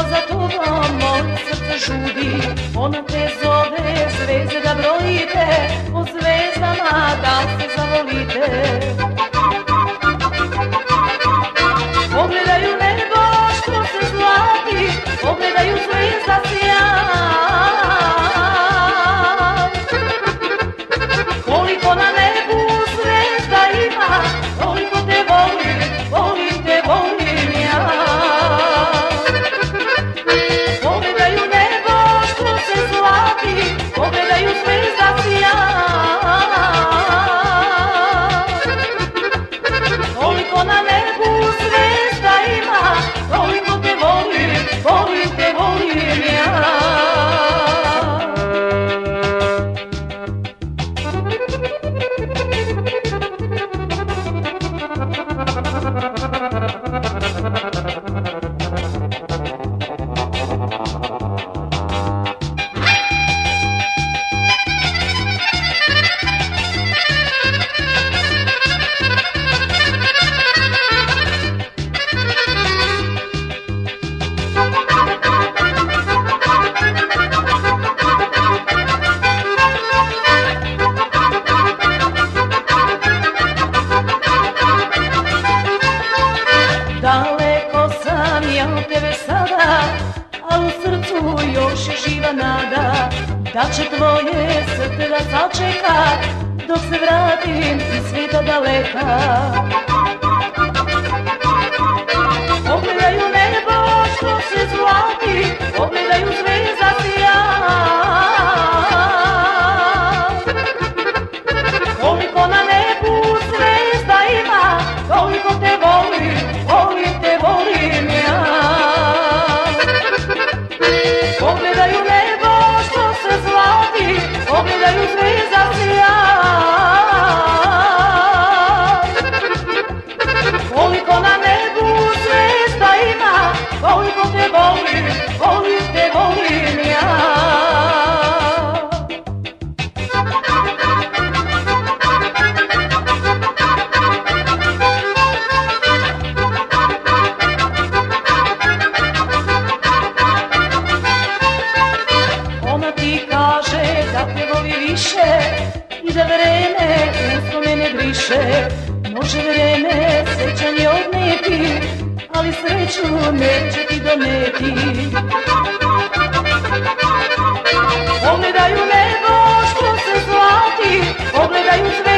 za tobom moje srce žudi. Ona te zove zvezde da brojite, po zvezdama da se zavolite. Pogledaju nebo što se zlati, pogledaju zvezda sjaj. Koliko na nebu zvezda ima, toliko te volim, volim te, volim ja. Pogledaju nebo što se zlati, pogledaju zvezda sjaj. Koliko na nebu zvezda ima, toliko te volim, volim te, volim ja. Daleko sam ja od tebe sada, a u srcu još je živa nada da će tvoje srce da sačeka dok se vratim iz svijeta daleka. Pogledaju nebo što se zlati, pogledaju zvezda sjaj. Koliko na nebu zvezda ima, toliko te volim, volim te, volim ja. Pogledaju nebo što se zlati, pogledaju zvezda sjaj. Koliko na nebu zvezda ima, toliko te volim, volim te, volim ja. Ona ti kaže da te voli više i da vreme uspomene briše. Može vreme sećanje odneti, ali sreću neće ti doneti. Pogledaju nebo što se zlati, pogledaju sve